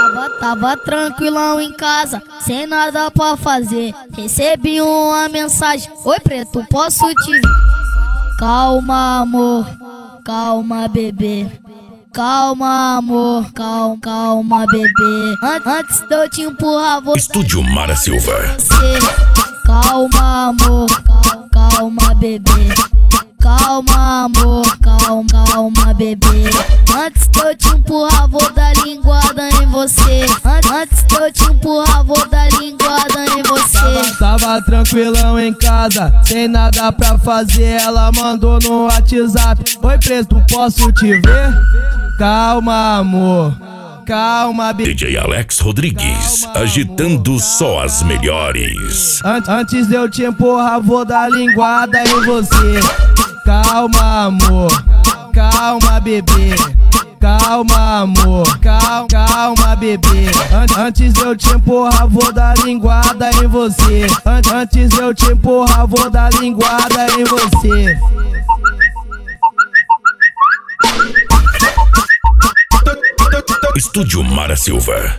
Tava tranquilão em casa, sem nada pra fazer. Recebi uma mensagem: oi preto, posso te ver? Calma amor, calma bebê. Calma amor, calma bebê. Antes de eu te empurrar você. Estúdio Mara Silva. Calma amor, calma bebê. Calma amor, calma bebê. Antes de eu te empurrar vou dar linguada em você. Antes de eu te empurrar vou dar linguada em você. Tava tranquilão em casa, sem nada pra fazer. Ela mandou no WhatsApp: oi preto, posso te ver? Calma amor, calma bebê. DJ Alex Rodrigues, agitando só as melhores. Antes de eu te empurrar vou dar linguada em você. Calma amor, calma bebê. Calma amor, calma bebê. Antes de eu te empurrar vou dar linguada em você. Antes de eu te empurrar vou dar linguada em você. Estúdio Mara Silva.